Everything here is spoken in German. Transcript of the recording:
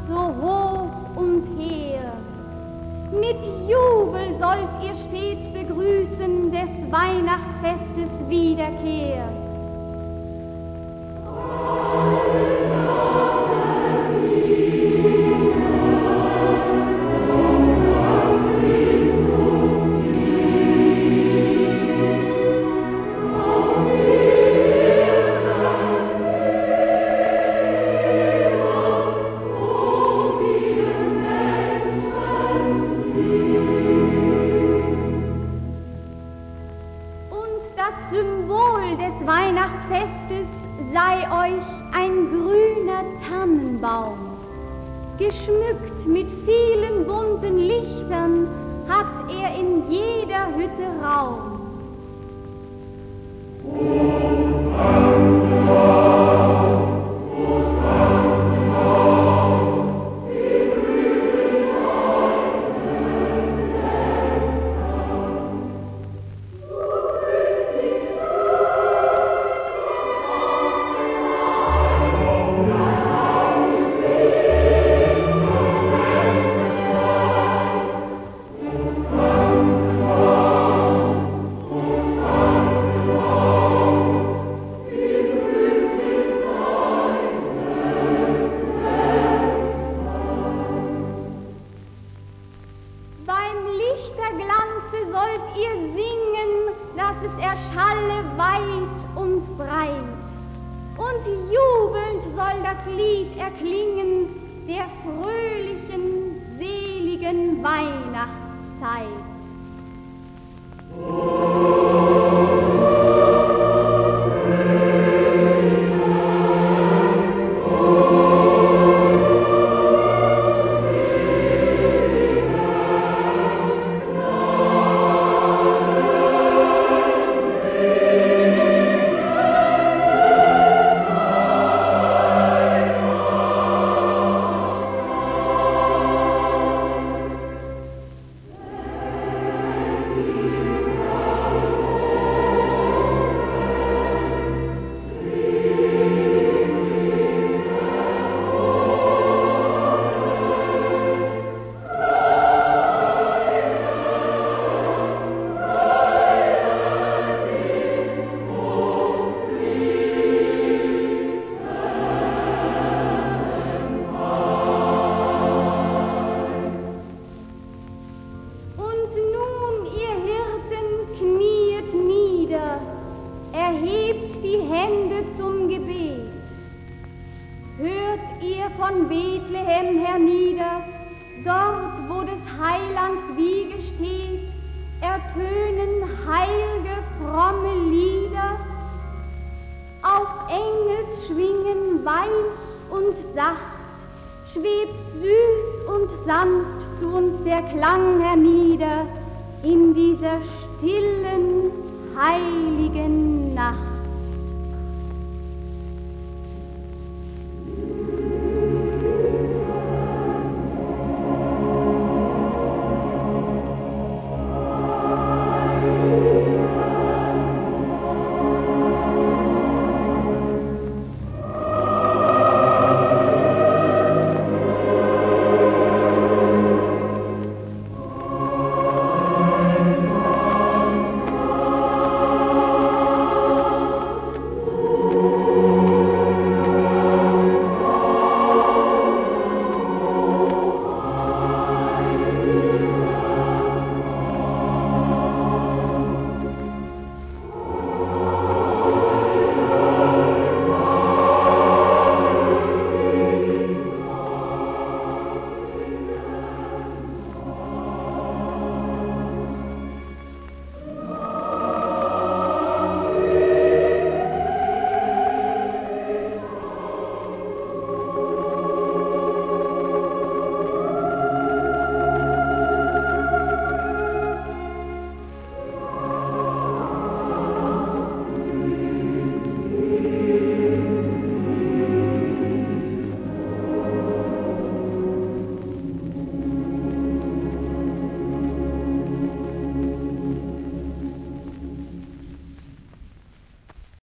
so hoch und hehr. Mit Jubel sollt ihr stets begrüßen des Weihnachtsfestes Wiederkehr. Symbol des Weihnachtsfestes sei euch ein grüner Tannenbaum. Geschmückt mit vielen bunten Lichtern hat er in jeder Hütte Raum. Lichterglanze sollt ihr singen, dass es erschalle weit und breit. Und jubelnd soll das Lied erklingen der fröhlichen, seligen Weihnachtszeit. Erhebt die Hände zum Gebet. Hört ihr von Bethlehem hernieder, dort wo des Heilands Wiege steht, ertönen heilge, fromme Lieder. Auf Engelsschwingen weich und sacht, schwebt süß und sanft zu uns der Klang hernieder in dieser stillen, heiligen Nacht.